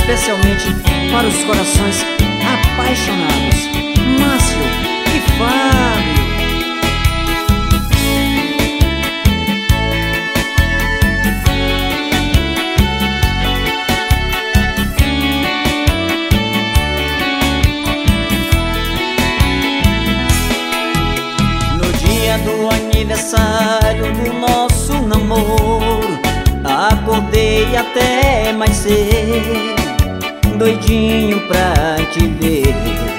especialmente para os corações apaixonados, Márcio e Fábio. No dia do aniversário do nosso namoro, acordei até mais cedo, doidinho pra te ver.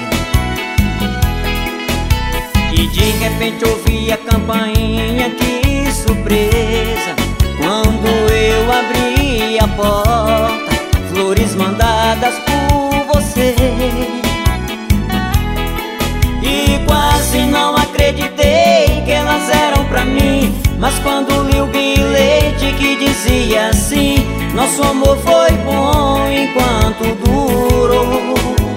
E de repente ouvi a campainha, que surpresa. Quando eu abri a porta, flores mandadas por você. E quase não acreditei que elas eram pra mim, mas quando li o bilhete que dizia assim: nosso amor foi bom enquanto durou.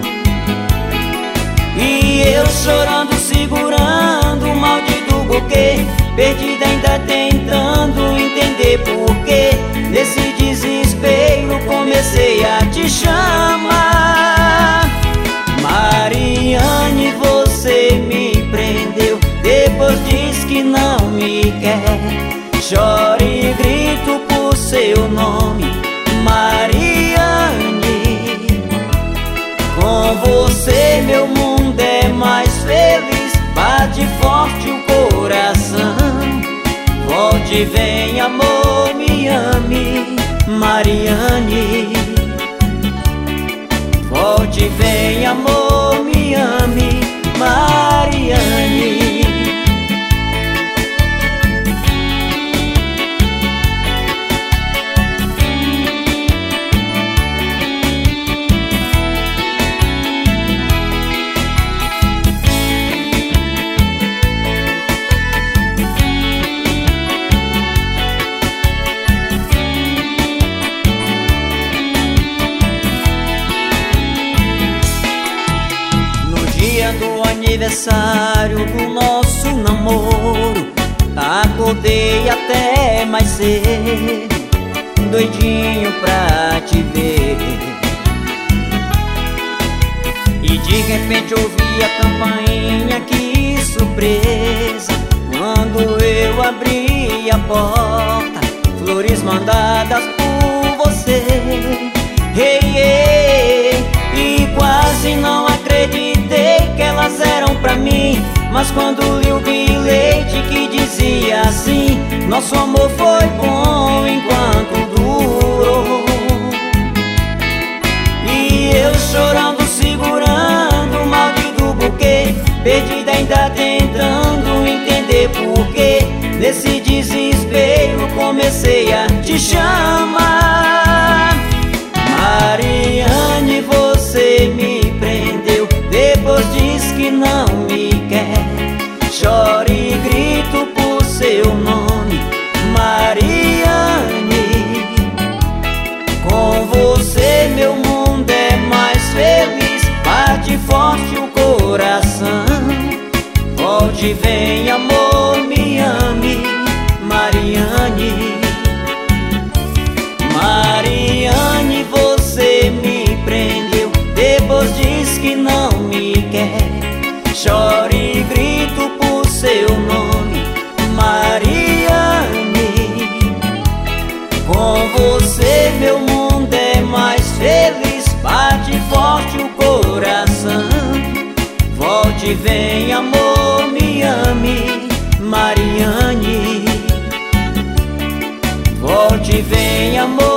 E eu chorando, segurando o maldito buquê, perdida ainda tentando entender porquê. Nesse desespero comecei a te chamar. Mariane, você me prendeu, depois diz que não me quer. Choro e grito por seu nome, Mariane. Com você meu mundo é mais feliz. Bate forte o coração, volte e vem, amor, me ame, Mariane. Volte e vem, amor, me ame, Mariane. Do aniversário do nosso namoro, acordei até mais cedo, doidinho pra te ver. E de repente ouvi a campainha, que surpresa. Quando eu abri a porta, flores mandadas por você. Hey, hey, e quase não acreditei que elas eram pra mim, mas quando li o bilhete que dizia assim: nosso amor foi bom enquanto durou. E eu chorando, segurando o maldito buquê, perdida ainda tentando entender porquê. Nesse desespero comecei a te chamar. Mariane, você me prendeu, depois diz que não me quer. Choro e grito por seu nome, Mariane. Com você meu mundo é mais feliz. Bate forte o coração, volte e vem, amor, me ame, Mariane. Mariane, você me prendeu, depois diz que não me quer. Choro e grito por seu nome, Mariane. Com você meu mundo é mais feliz. Bate forte o coração, volte e vem, amor, me ame, Mariane. Volte e vem, amor,